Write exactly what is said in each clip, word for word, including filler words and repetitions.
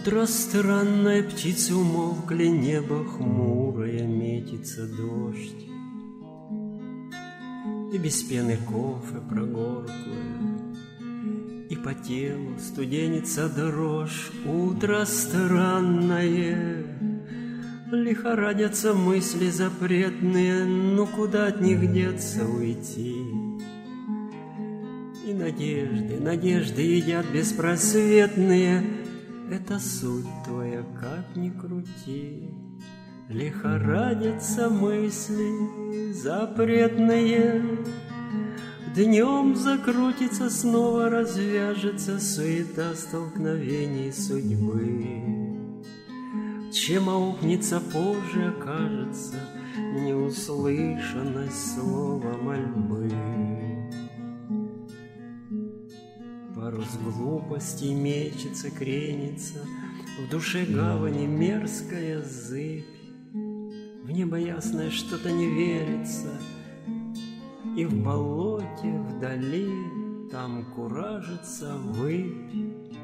Утро странное, птицы умолкли, небо хмурое, метится дождь. И без пены кофе прогорклое, и по телу студенится дрожь. Утро странное, лихорадятся мысли запретные, ну куда от них деться, уйти? И надежды, надежды едят беспросветные. Это суть твоя, как ни крути. Лихорадятся мысли запретные. Днем закрутится, снова развяжется суета столкновений судьбы. Чем аукнется позже, окажется неуслышанность слова мольбы. Парус глупостей мечется, кренится, в душе гавани мерзкая зыбь. В небо ясное что-то не верится, и в болоте вдали там куражится выпь.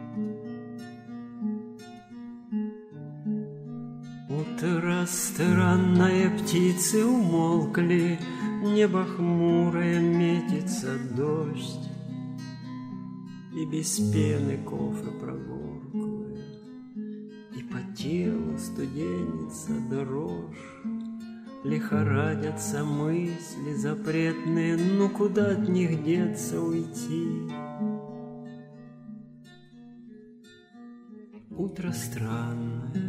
Утро странное, птицы умолкли, небо хмурое, метится дождь. И без пены кофе прогорклое, и по телу студенится дрожь. Лихорадятся мысли запретные, ну куда от них деться, уйти? Утро странное,